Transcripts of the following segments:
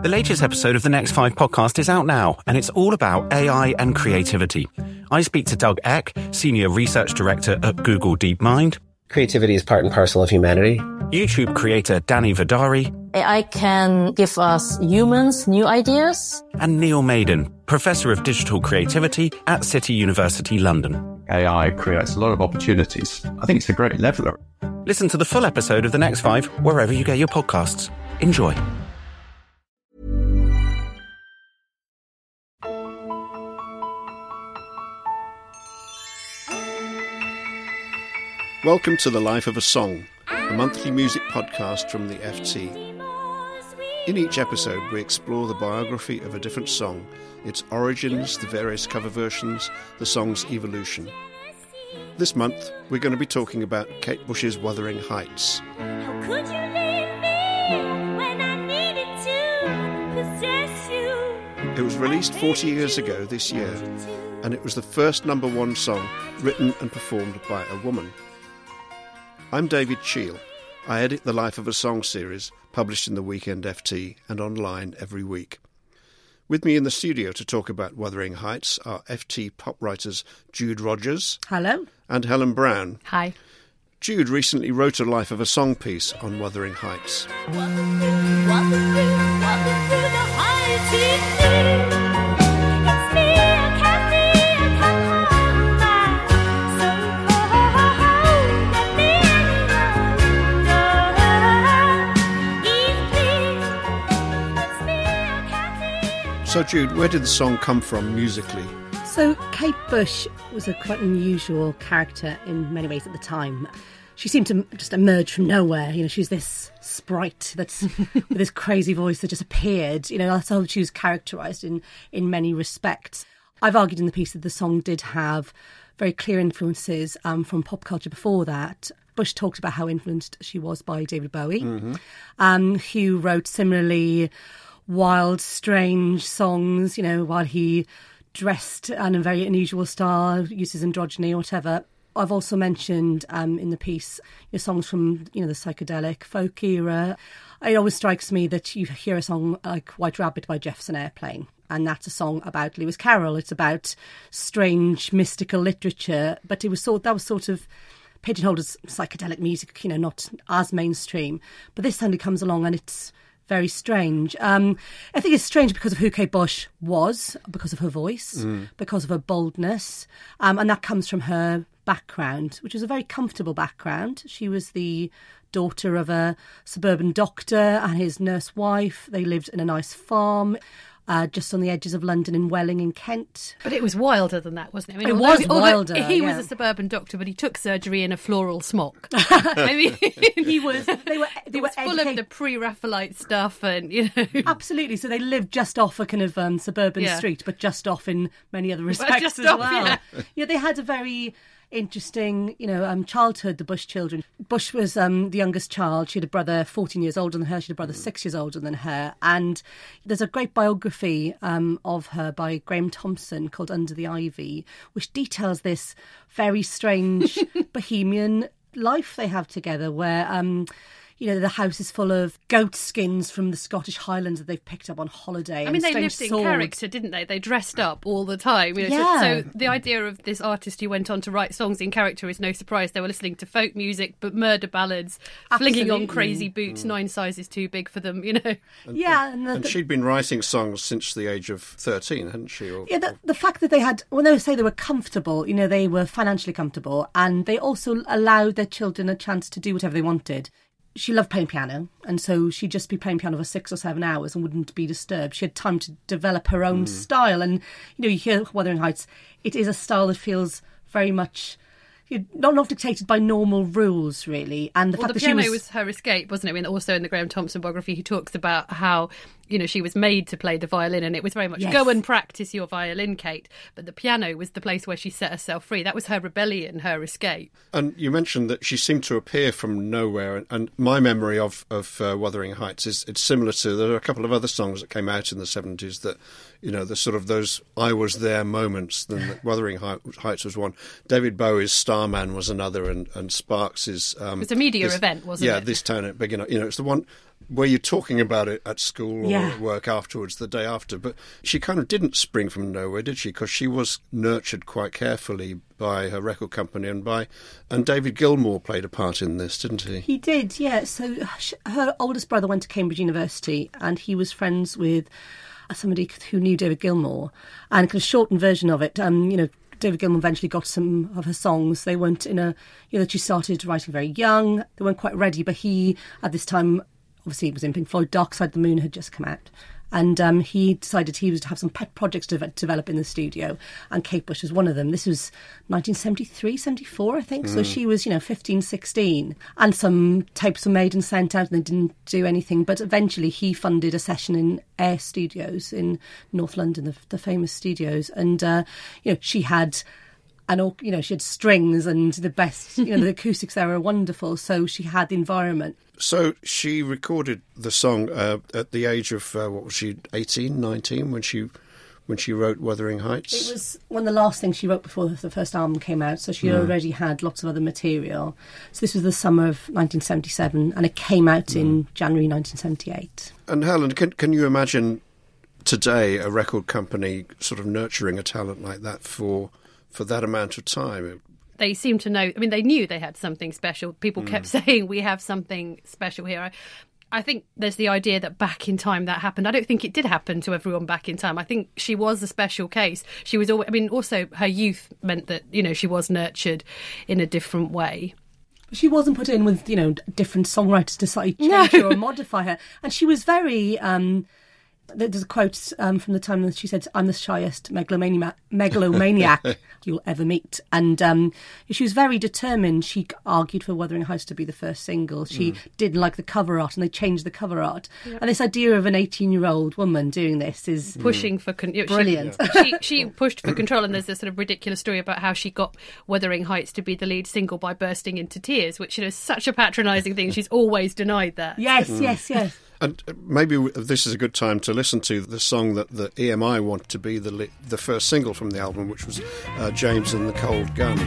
The latest episode of the Next 5 podcast is out now, and it's all about AI and creativity. I speak to Doug Eck, Senior Research Director at Google DeepMind. Creativity is part and parcel of humanity. YouTube creator Danny Vidari. AI can give us humans new ideas. And Neil Maiden, Professor of Digital Creativity at City University London. AI creates a lot of opportunities. I think it's a great leveller. Listen to the full episode of The Next 5 wherever you get your podcasts. Enjoy. Welcome to The Life of a Song, a monthly music podcast from the FT. In each episode, we explore the biography of a different song, its origins, the various cover versions, the song's evolution. This month, we're going to be talking about Kate Bush's Wuthering Heights. How could you leave me when I needed to possess you? It was released 40 years ago this year, and it was the first number one song written and performed by a woman. I'm David Cheel. I edit the Life of a Song series, published in the Weekend FT and online every week. With me in the studio to talk about Wuthering Heights are FT pop writers Jude Rogers. Hello. And Helen Brown. Hi. Jude recently wrote a Life of a Song piece on Wuthering Heights. Walking through the heights, it's me, I can't see, I can't hold back. So cold, let me So Jude, where did the song come from musically? So Kate Bush was a quite unusual character in many ways at the time. She seemed to just emerge from nowhere. You know, she was this sprite that's with this crazy voice that just appeared. You know, that's how she was characterised in many respects. I've argued in the piece that the song did have very clear influences from pop culture before that. Bush talked about how influenced she was by David Bowie, who wrote similarly wild, strange songs, you know, while he dressed in a very unusual style, uses androgyny or whatever. I've also mentioned in the piece songs from, you know, the psychedelic folk era. It always strikes me that you hear a song like White Rabbit by Jefferson Airplane, and that's a song about Lewis Carroll. It's about strange, mystical literature, but that was sort of pigeonholed as psychedelic music, you know, not as mainstream. But this suddenly comes along and it's very strange. I think it's strange because of who Kate Bush was, because of her voice, because of her boldness, and that comes from her background, which was a very comfortable background. She was the daughter of a suburban doctor and his nurse wife. They lived in a nice farm just on the edges of London in Welling in Kent. But it was wilder than that, wasn't it? I mean, It was wilder. He was a suburban doctor, but he took surgery in a floral smock. I mean, He was. They were full of the pre-Raphaelite stuff, and you know, absolutely. So they lived just off a kind of suburban street, but just off in many other respects just as off, well. Yeah, they had a very interesting, you know, childhood, the Bush children. Bush was the youngest child. She had a brother 14 years older than her. She had a brother 6 years older than her. And there's a great biography of her by Graham Thompson called Under the Ivy, which details this very strange bohemian life they have together where you know, the house is full of goat skins from the Scottish Highlands that they've picked up on holiday. I mean, they lived in character, didn't they? They dressed up all the time. You know, so the idea of this artist who went on to write songs in character is no surprise. They were listening to folk music, but murder ballads, flinging on crazy boots, 9 sizes too big for them, you know. And she'd been writing songs since the age of 13, hadn't she? The fact that they had, when they say they were comfortable, you know, they were financially comfortable, and they also allowed their children a chance to do whatever they wanted. She loved playing piano, and so she'd just be playing piano for 6 or 7 hours and wouldn't be disturbed. She had time to develop her own style. And, you know, you hear Wuthering Heights, it is a style that feels very much not dictated by normal rules, really. And the fact that piano was her escape, wasn't it? I mean, also in the Graham Thompson biography, he talks about how, you know, she was made to play the violin, and it was very much go and practice your violin, Kate. But the piano was the place where she set herself free. That was her rebellion, her escape. And you mentioned that she seemed to appear from nowhere. And my memory of Wuthering Heights is it's similar to, there are a couple of other songs that came out in the 70s that, you know, the sort of those I was there moments. Then Wuthering Heights was one. David Bowie's Starman was another, and Sparks's... it was a media event, wasn't it? Yeah, This Town at Big Enough. You know, it's the one... Were you talking about it at school or Yeah. at work afterwards, the day after? But she kind of didn't spring from nowhere, did she? Because she was nurtured quite carefully by her record company and David Gilmour played a part in this, didn't he? He did, yeah. So her oldest brother went to Cambridge University and he was friends with somebody who knew David Gilmour. And kind of shortened version of it, David Gilmour eventually got some of her songs. They weren't she started writing very young. They weren't quite ready, but he, at this time, obviously it was in Pink Floyd, Dark Side of the Moon had just come out. And he decided he was to have some pet projects to develop in the studio. And Kate Bush was one of them. This was 1973, 74, I think. So she was, 15, 16. And some tapes were made and sent out and they didn't do anything. But eventually he funded a session in Air Studios in North London, the famous studios. And, she had... And she had strings and the best, the acoustics there were wonderful. So she had the environment. So she recorded the song at the age of, 18, 19, when she wrote Wuthering Heights? It was one of the last things she wrote before the first album came out. So she already had lots of other material. So this was the summer of 1977 and it came out in January 1978. And Helen, can you imagine today a record company sort of nurturing a talent like that for that amount of time? They seem to know. I mean, they knew they had something special. People kept saying, we have something special here. I think there's the idea that back in time that happened. I don't think it did happen to everyone back in time. I think she was a special case. She was always, also her youth meant that, she was nurtured in a different way. She wasn't put in with, different songwriters to slightly change her or modify her. And she was very... There's a quote from the time that she said, "I'm the shyest megalomaniac you'll ever meet." And she was very determined. She argued for Wuthering Heights to be the first single. She didn't like the cover art and they changed the cover art. Yep. And this idea of an 18-year-old woman doing this is... pushing for... brilliant. She pushed for control, and there's this sort of ridiculous story about how she got Wuthering Heights to be the lead single by bursting into tears, which is such a patronising thing. She's always denied that. Yes. And maybe this is a good time to listen to the song that the EMI wanted to be the first single from the album, which was James and the Cold Gun.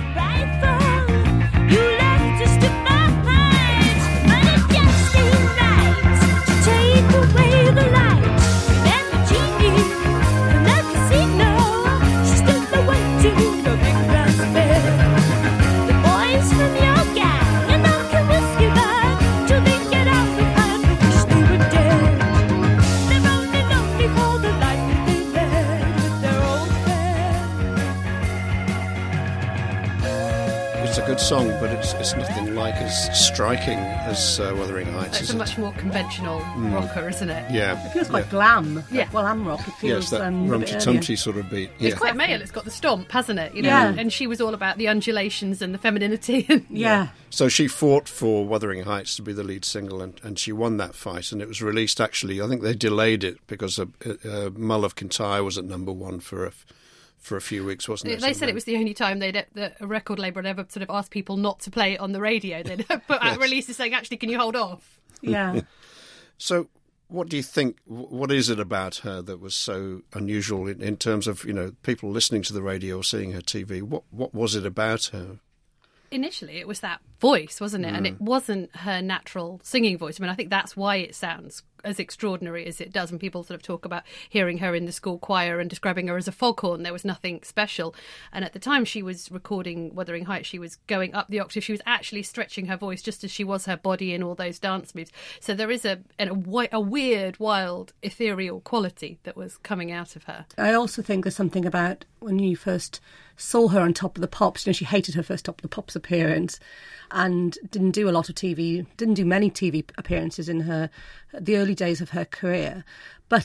Good song, but it's nothing like as striking as Wuthering Heights. It's a much more conventional rocker, isn't it? Yeah, it feels quite glam. Yeah, glam rock. It feels that rumty-tumty sort of beat. It's quite male. It's got the stomp, hasn't it? Yeah. And she was all about the undulations and the femininity. Yeah. So she fought for Wuthering Heights to be the lead single, and she won that fight. And it was released. Actually, I think they delayed it because Mull of Kintyre was at number one for a few weeks, wasn't it? They said it was the only time a record label had ever sort of asked people not to play it on the radio. They'd put out releases saying, actually, can you hold off? Yeah. So what do you think, what is it about her that was so unusual in terms of, people listening to the radio or seeing her TV? What was it about her? Initially, it was that voice, wasn't it? And it wasn't her natural singing voice. I mean, I think that's why it sounds as extraordinary as it does. And people sort of talk about hearing her in the school choir and describing her as a foghorn. There was nothing special. And at the time she was recording Wuthering Heights, she was going up the octave. She was actually stretching her voice just as she was her body in all those dance moves. So there is a weird, wild, ethereal quality that was coming out of her. I also think there's something about when you first saw her on Top of the Pops. She hated her first Top of the Pops appearance and didn't do a lot of TV, didn't do many TV appearances in the early days of her career. But,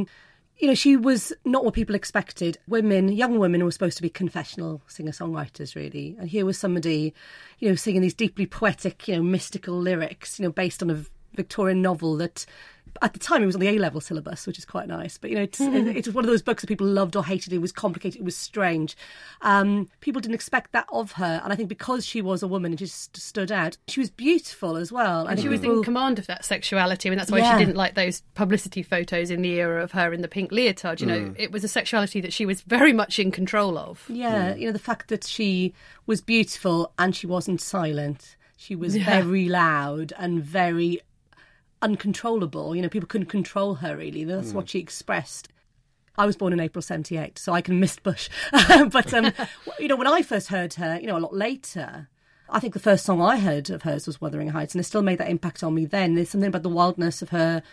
she was not what people expected. Young women were supposed to be confessional singer-songwriters, really. And here was somebody, singing these deeply poetic, mystical lyrics, based on a Victorian novel that... At the time, it was on the A-level syllabus, which is quite nice. But, it's one of those books that people loved or hated. It was complicated. It was strange. People didn't expect that of her. And I think because she was a woman, it just stood out. She was beautiful as well. And she was in command of that sexuality. I mean, that's why she didn't like those publicity photos in the era of her in the pink leotard. It was a sexuality that she was very much in control of. Yeah, the fact that she was beautiful and she wasn't silent. She was very loud and very... uncontrollable. You know, people couldn't control her, really. That's what she expressed. I was born in April 78, so I can miss Bush. But, you know, when I first heard her, you know, a lot later, I think the first song I heard of hers was Wuthering Heights, and it still made that impact on me then. There's something about the wildness of her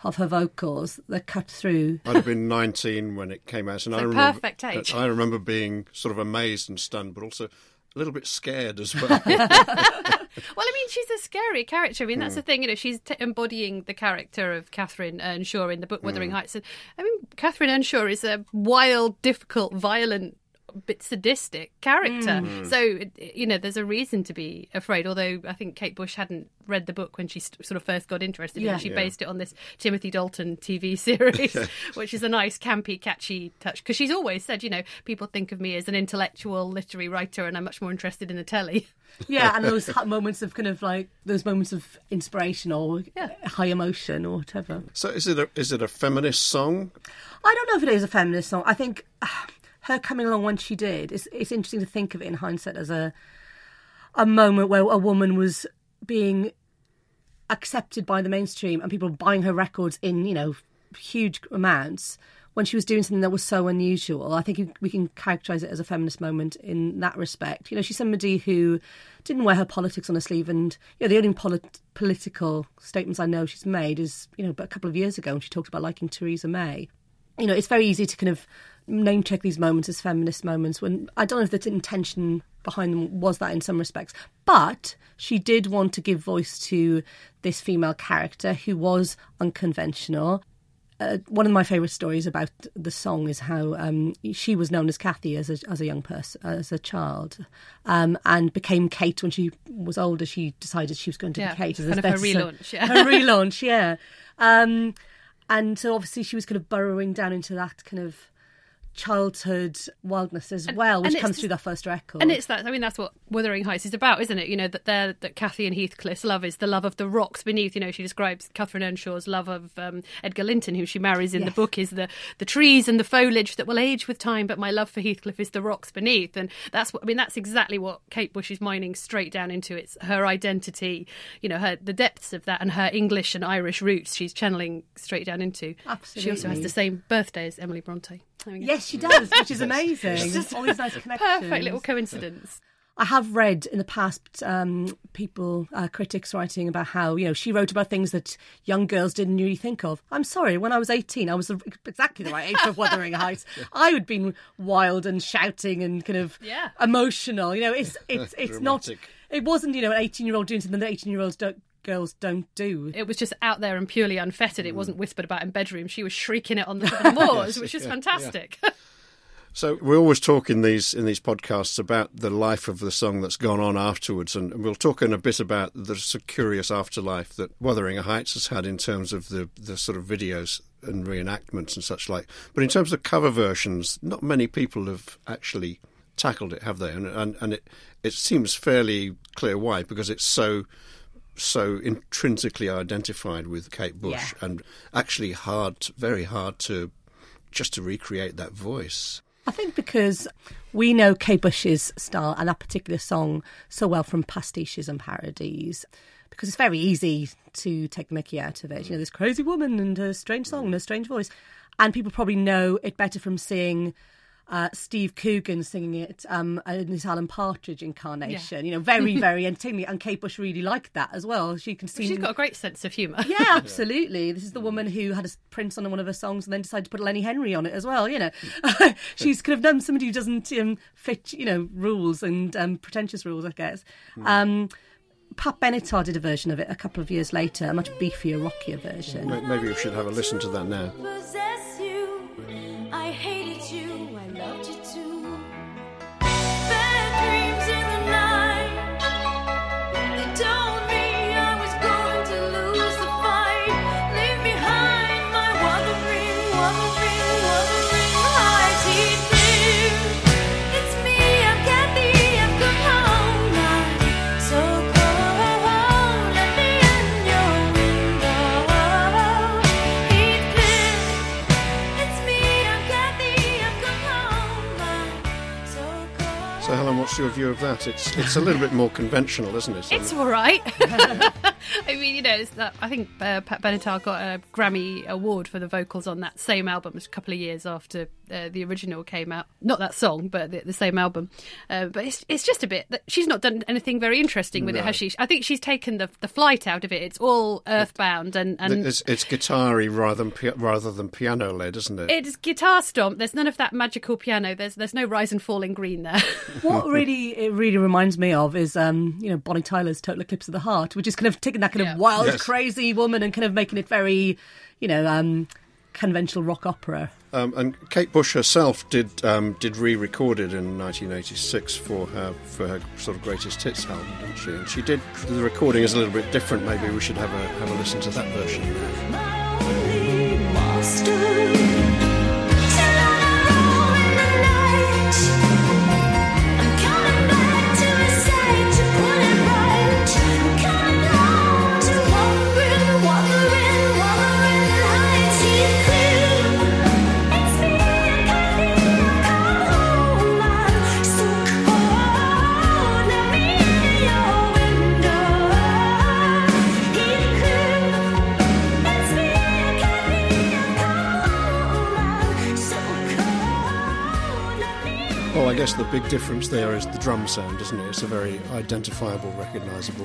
vocals that cut through. I'd have been 19 when it came out, and It's a perfect age. I remember being sort of amazed and stunned, but also a little bit scared as well. Well, I mean, she's a scary character. I mean, that's the thing, you know, she's embodying the character of Catherine Earnshaw in the book Wuthering Heights. And I mean, Catherine Earnshaw is a wild, difficult, violent, bit sadistic character. So, you know, there's a reason to be afraid, although I think Kate Bush hadn't read the book when she sort of first got interested in it. She based it on this Timothy Dalton TV series, which is a nice, campy, catchy touch. Because she's always said, you know, people think of me as an intellectual literary writer and I'm much more interested in the telly. Yeah, and those moments of kind of like, those moments of inspiration or high emotion or whatever. So is it a feminist song? I don't know if it is a feminist song. I think her coming along when she did, it's interesting to think of it in hindsight as a moment where a woman was being accepted by the mainstream and people buying her records in, you know, huge amounts when she was doing something that was so unusual. I think we can characterise it as a feminist moment in that respect. You know, she's somebody who didn't wear her politics on her sleeve, and you know, the only political statements I know she's made is, you know, but a couple of years ago when she talked about liking Theresa May. You know, it's very easy to kind of name check these moments as feminist moments when I don't know if the intention behind them was that in some respects. But she did want to give voice to this female character who was unconventional. One of my favourite stories about the song is how she was known as Kathy as a young person, as a child, and became Kate when she was older. She decided she was going to be Kate. As kind of her relaunch. Her relaunch, yeah. And so obviously she was kind of burrowing down into that kind of childhood wildness as well, which comes through that first record. And it's that, I mean, that's what Wuthering Heights is about, isn't it? You know, that Cathy and Heathcliff's love is the love of the rocks beneath. You know, she describes Catherine Earnshaw's love of Edgar Linton, who she marries in the book, is the trees and the foliage that will age with time, but my love for Heathcliff is the rocks beneath. And that's what, I mean, that's exactly what Kate Bush is mining straight down into. It's her identity, you know, the depths of that and her English and Irish roots she's channeling straight down into. Absolutely. She also has the same birthday as Emily Bronte. Yes, she does, which is amazing. All these nice connections. Perfect little coincidence. I have read in the past critics writing about how, you know, she wrote about things that young girls didn't really think of. I'm sorry, when I was 18, I was exactly the right age for Wuthering Heights. I would have been wild and shouting and kind of emotional. You know, it's not. It wasn't, you know, an 18-year-old doing something that 18-year-olds girls don't do. It was just out there and purely unfettered. It wasn't whispered about in bedrooms. She was shrieking it on the moors, which is fantastic. Yeah. So we always talk in these podcasts about the life of the song that's gone on afterwards, and we'll talk in a bit about the sort of curious afterlife that Wuthering Heights has had in terms of the sort of videos and reenactments and such like. But in terms of cover versions, not many people have actually tackled it, have they? And it seems fairly clear why, because it's so intrinsically identified with Kate Bush and actually very hard to recreate that voice. I think because we know Kate Bush's style and that particular song so well from pastiches and parodies, because it's very easy to take the mickey out of it. You know, this crazy woman and her strange song and her strange voice. And people probably know it better from seeing Steve Coogan singing it in his Alan Partridge incarnation. You know, very, very entertaining. And Kate Bush really liked that as well. She's got a great sense of humour. Yeah, absolutely. This is the woman who had a Prince on one of her songs and then decided to put Lenny Henry on it as well, you know. She's kind of done somebody who doesn't fit, you know, rules and pretentious rules, I guess. Pat Benatar did a version of it a couple of years later, a much beefier, rockier version. Maybe we should have a listen to that now. Possess you. I hated you, I loved you too. Bad dreams in the night. They told me I was going to lose the fight. Leave behind my wuthering heart. Deep blue. It's me, I'm Kathy, I've come home. I'm so cold, let me in your window. Heathcliff. It's me, I'm Kathy, I've come home. I'm so cold. So Helen, what's your view of that? It's a little bit more conventional, isn't it? It's all right. I mean, you know, it's that, I think Pat Benatar got a Grammy award for the vocals on that same album a couple of years after the original came out. Not that song, but the same album. But it's just a bit that she's not done anything very interesting with it, has she? I think she's taken the flight out of it. It's all earthbound and it's guitar-y rather than piano led, isn't it? It's guitar stomp. There's none of that magical piano. There's no rise and fall in green there. What it really reminds me of is Bonnie Tyler's Total Eclipse of the Heart, which is kind of taking that kind of wild, crazy woman and kind of making it very, conventional rock opera. And Kate Bush herself did re-record it in 1986 for her sort of greatest hits album, didn't she? And she did. The recording is a little bit different. Maybe we should have a listen to that version. I guess the big difference there is the drum sound, isn't it? It's a very identifiable, recognisable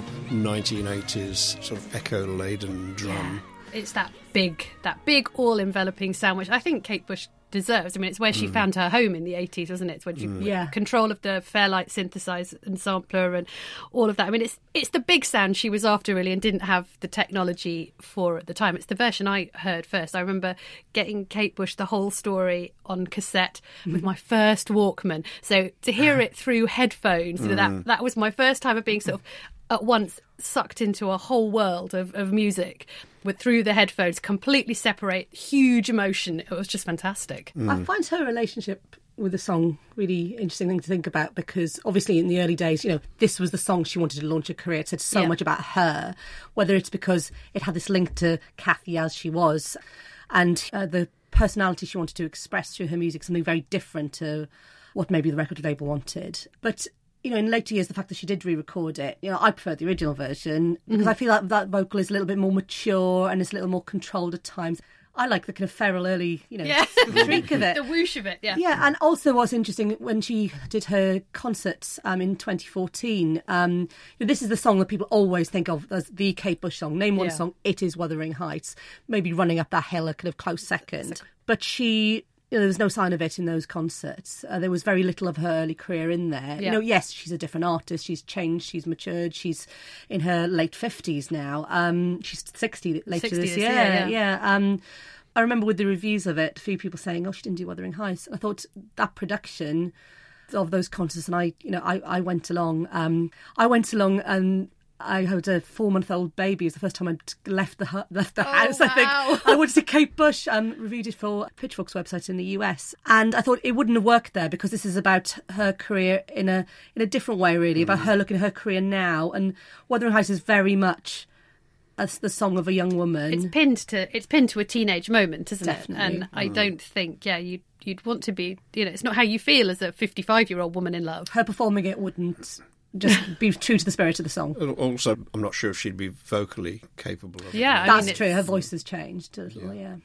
1980s sort of echo-laden drum. Yeah. It's that big, all-enveloping sound, which I think Kate Bush deserves. I mean, it's where she found her home in the 80s, wasn't it? It's when she control of the Fairlight synthesizer and sampler and all of that. I mean, it's the big sound she was after, really, and didn't have the technology for at the time. It's the version I heard first. I remember getting Kate Bush, the whole story, on cassette with my first Walkman. So to hear it through headphones, that was my first time of being sort of at once sucked into a whole world of music through the headphones, completely separate, huge emotion. It was just fantastic. I find her relationship with the song really interesting thing to think about, because obviously in the early days, this was the song she wanted to launch her career. It said so much about her, whether it's because it had this link to Kathy as she was and the personality she wanted to express through her music, something very different to what maybe the record label wanted. But in later years, the fact that she did re-record it, I prefer the original version because I feel like that vocal is a little bit more mature and it's a little more controlled at times. I like the kind of feral early, shriek of it. The whoosh of it, yeah. Yeah, and also what's interesting, when she did her concerts in 2014, this is the song that people always think of as the Kate Bush song. Name one song, it is Wuthering Heights. Maybe Running Up That Hill, a kind of close second. But she... there was no sign of it in those concerts. There was very little of her early career in there. Yeah. Yes, she's a different artist. She's changed. She's matured. She's in her late 50s now. She's 60 later this year. Yeah. I remember with the reviews of it, a few people saying, "Oh, she didn't do Wuthering Heights." I thought that production of those concerts, and I went along. I went along and I had a 4-month-old baby. It was the first time I'd left the house. Wow. I think I went to Kate Bush and reviewed it for Pitchfork's website in the US, and I thought it wouldn't have worked there because this is about her career in a different way, really, about her looking at her career now. And Wuthering Heights is very much as the song of a young woman. It's pinned to a teenage moment, isn't Definitely. it? And I don't think, you'd want to be, it's not how you feel as a 55-year-old woman in love. Her performing it wouldn't just be true to the spirit of the song. Also, I'm not sure if she'd be vocally capable of it. Yeah, that's true. Her voice has changed a little, yeah.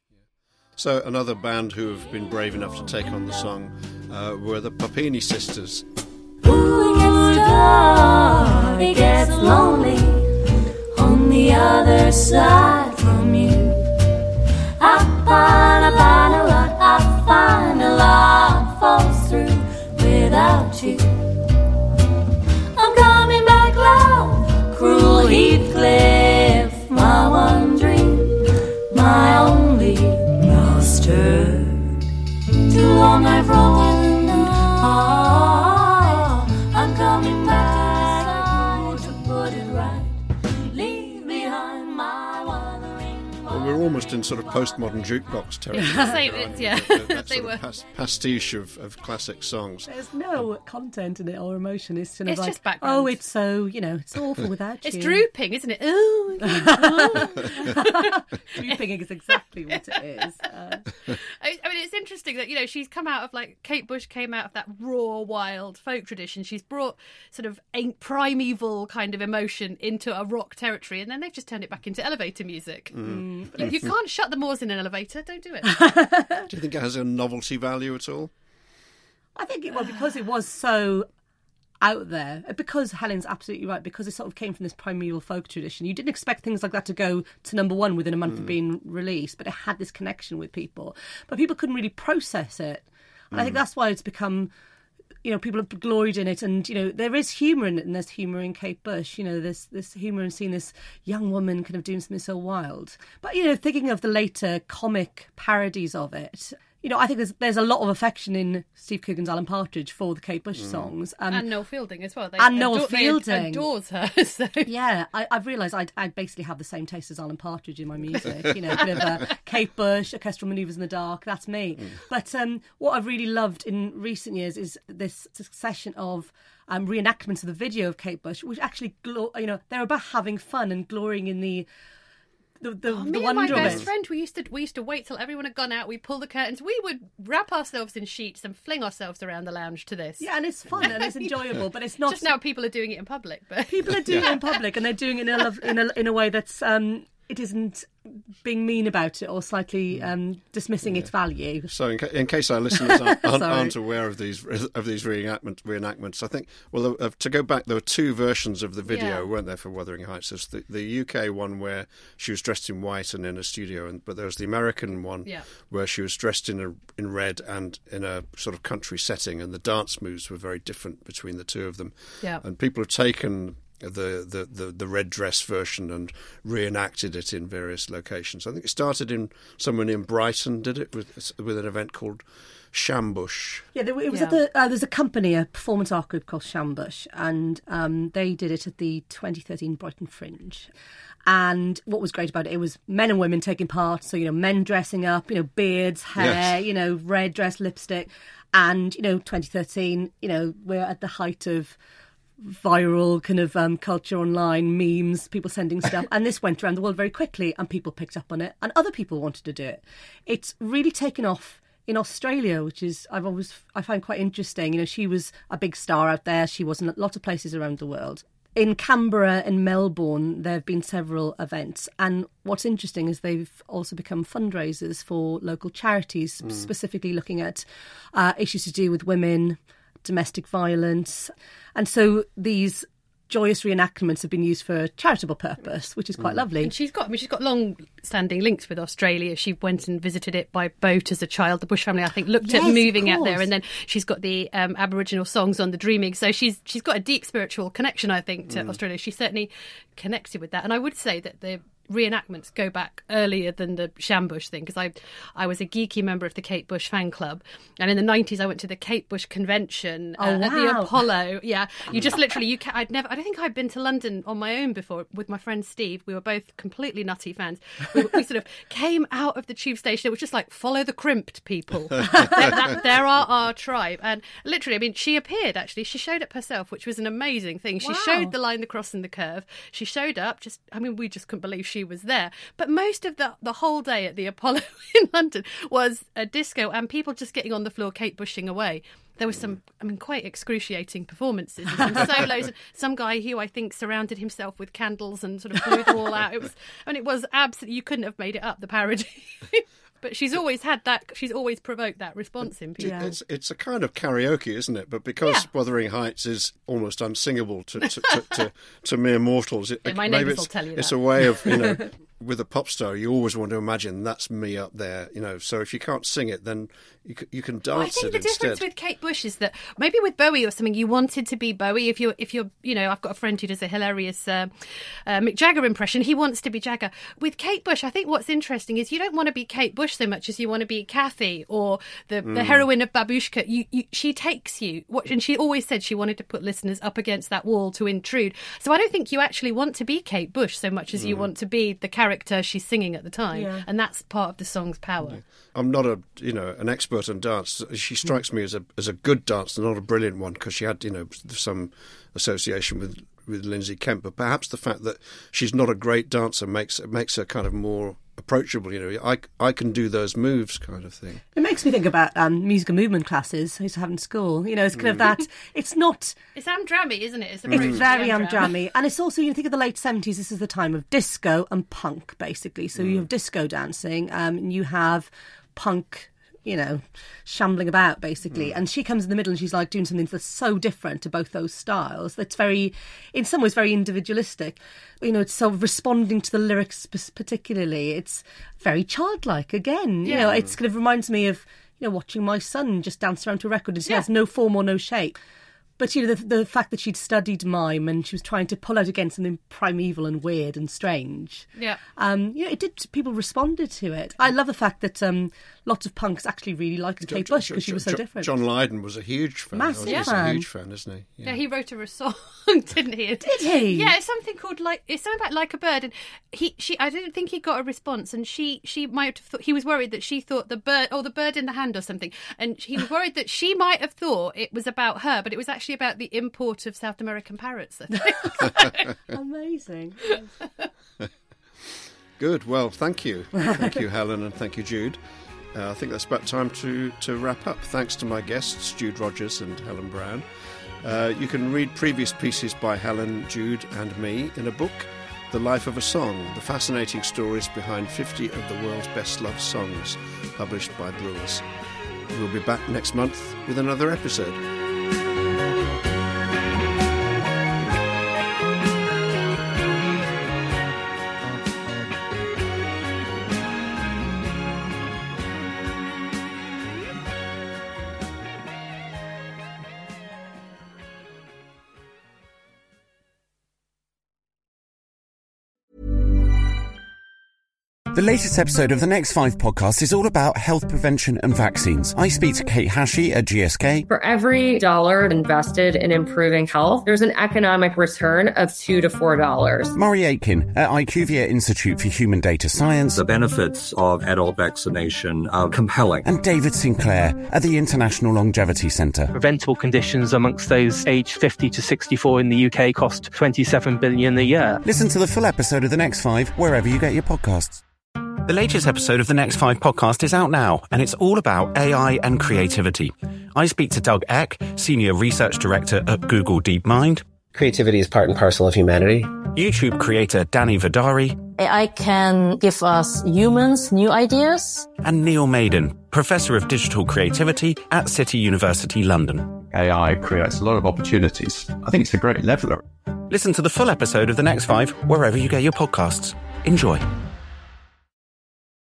So another band who have been brave enough to take on the song were the Papini Sisters. Ooh, it gets dark, it gets lonely on the other side from you. I find a lot falls through without you. I'm coming back, love, cruel Heathcliff, my one dream, my only lost her. Too long I've roamed, I'm coming back to put it right. Leave behind my wuthering. Well, we're almost in sort of postmodern jukebox territory. That sort of pastiche of classic songs. There's no content in it or emotion. It's sort of It's like, just background. oh, it's so, it's awful without you. It's drooping, isn't it? Oh. Drooping is exactly what it is. I mean, it's interesting. interesting that, she's come out of, like, Kate Bush came out of that raw, wild folk tradition. She's brought sort of primeval kind of emotion into a rock territory, and then they've just turned it back into elevator music. You can't shut the Moors in an elevator. Don't do it. Do you think it has a novelty value at all? I think because it was so out there, because Helen's absolutely right, because it sort of came from this primeval folk tradition, you didn't expect things like that to go to number one within a month of being released, but it had this connection with people. But people couldn't really process it. And I think that's why it's become, people have gloried in it. And, there is humour in it, and there's humour in Kate Bush. There's this humour in seeing this young woman kind of doing something so wild. But, thinking of the later comic parodies of it, I think there's a lot of affection in Steve Coogan's Alan Partridge for the Kate Bush songs. And Noel Fielding as well. Noel Fielding. They adores her. So. Yeah, I've realised I basically have the same taste as Alan Partridge in my music. A bit of Kate Bush, orchestral manoeuvres in the dark, that's me. But what I've really loved in recent years is this succession of reenactments of the video of Kate Bush, which actually, they're about having fun and glorying in the me wonder and my of best it. friend, we used to wait till everyone had gone out. We pull the curtains. We would wrap ourselves in sheets and fling ourselves around the lounge to this. Yeah, and it's fun and it's enjoyable, but it's not. Just now, people are doing it in public. But people are doing it in public, and they're doing it in a way that's it isn't being mean about it or slightly dismissing its value. So, in case our listeners aren't aware of these reenactments, I think, to go back, there were two versions of the video, weren't there, for Wuthering Heights? There's the UK one where she was dressed in white and in a studio, but there was the American one where she was dressed in red and in a sort of country setting, and the dance moves were very different between the two of them. Yeah. And people have taken the red dress version and reenacted it in various locations. I think it started somewhere in Brighton, did it, with an event called Shambush? Yeah, it was at there's a company, a performance art group called Shambush, and they did it at the 2013 Brighton Fringe. And what was great about it was men and women taking part. So, men dressing up, beards, hair, red dress, lipstick. And, 2013, we're at the height of viral kind of culture online, memes, people sending stuff, and this went around the world very quickly, and people picked up on it, and other people wanted to do it. It's really taken off in Australia, which is I find quite interesting. She was a big star out there. She was in a lot of places around the world. In Canberra and Melbourne, there have been several events, and what's interesting is they've also become fundraisers for local charities, specifically looking at issues to do with women, domestic violence. And so these joyous reenactments have been used for a charitable purpose, which is quite lovely. And she's got long-standing links with Australia. She went and visited it by boat as a child. The Bush family, I think, looked at moving out there, and then she's got the Aboriginal songs on the Dreaming. So she's got a deep spiritual connection, I think, to Australia. She certainly connected with that. And I would say that the reenactments go back earlier than the Shambush thing, because I was a geeky member of the Kate Bush fan club, and in the 90s I went to the Kate Bush convention at the Apollo. You just literally I don't think I'd been to London on my own before with my friend Steve. We were both completely nutty fans. We sort of came out of the tube station. It was just like, follow the crimped people. There are our tribe. And literally, she appeared, actually. She showed up herself, which was an amazing thing. She showed the line, the cross and the curve. She showed up, we just couldn't believe she was there. But most of the whole day at the Apollo in London was a disco and people just getting on the floor, Kate Bushing away. There was some, quite excruciating performances and some solos. And some guy who I think surrounded himself with candles and sort of blew them all out. It was absolutely, you couldn't have made it up, the parody. But she's always had that. She's always provoked that response in people. It's a kind of karaoke, isn't it? But because Wuthering Heights is almost unsingable to mere mortals, my neighbours will tell you that. It's a way of with a pop star, you always want to imagine that's me up there. So if you can't sing it, then you can dance it instead. I think the difference with Kate Bush is that maybe with Bowie or something, you wanted to be Bowie. If you're, I've got a friend who does a hilarious Mick Jagger impression. He wants to be Jagger. With Kate Bush, I think what's interesting is you don't want to be Kate Bush so much as you want to be Kathy or the heroine of Babushka. She takes you, and she always said she wanted to put listeners up against that wall to intrude. So I don't think you actually want to be Kate Bush so much as you want to be the character she's singing at the time, and that's part of the song's power. Yeah. I'm not an expert on dance. She strikes me as a good dancer, not a brilliant one, because she had some association with Lindsay Kemp, but perhaps the fact that she's not a great dancer makes her kind of more approachable. I can do those moves kind of thing. It makes me think about music and movement classes I used to have in school. It's kind of that. It's Amdrammy, isn't it? It's very Amdrammy, and it's also, think of the late 70s. This is the time of disco and punk, basically. So you have disco dancing, and you have punk, shambling about, basically. And she comes in the middle and she's like doing something that's so different to both those styles. That's very, in some ways, very individualistic. It's sort of responding to the lyrics particularly. It's very childlike again. It's kind of reminds me of, watching my son just dance around to a record and she has no form or no shape. But, the fact that she'd studied mime and she was trying to pull out against something primeval and weird and strange. Yeah. It did, people responded to it. I love the fact that lots of punks actually really liked Kate Bush because she was so different. John Lydon was a huge fan. Massive He's fan. a huge fan, isn't he? Yeah, he wrote her a song, didn't he? Did he? Yeah, it's something called it's something about Like a Bird, and I didn't think he got a response, and she might have thought, he was worried that she thought the bird in the hand or something, and he was worried that she might have thought it was about her, but it was actually about the import of South American parrots, I think. Amazing. Good. Well, thank you. Thank you, Helen, and thank you, Jude. I think that's about time to wrap up. Thanks to my guests, Jude Rogers and Helen Brown. You can read previous pieces by Helen, Jude and me in a book, The Life of a Song, the fascinating stories behind 50 of the world's best-loved songs, published by Brewers. We'll be back next month with another episode. The latest episode of the Next 5 podcast is all about health prevention and vaccines. I speak to Kate Hashey at GSK. For every dollar invested in improving health, there's an economic return of $2 to $4. Murray Aitken at IQVIA Institute for Human Data Science. The benefits of adult vaccination are compelling. And David Sinclair at the International Longevity Centre. Preventable conditions amongst those aged 50 to 64 in the UK cost $27 billion a year. Listen to the full episode of The Next 5 wherever you get your podcasts. The latest episode of the Next 5 podcast is out now, and it's all about AI and creativity. I speak to Doug Eck, Senior Research Director at Google DeepMind. Creativity is part and parcel of humanity. YouTube creator Danny Vidari. AI can give us humans new ideas. And Neil Maiden, Professor of Digital Creativity at City University London. AI creates a lot of opportunities. I think it's a great leveller. Listen to the full episode of The Next 5 wherever you get your podcasts. Enjoy.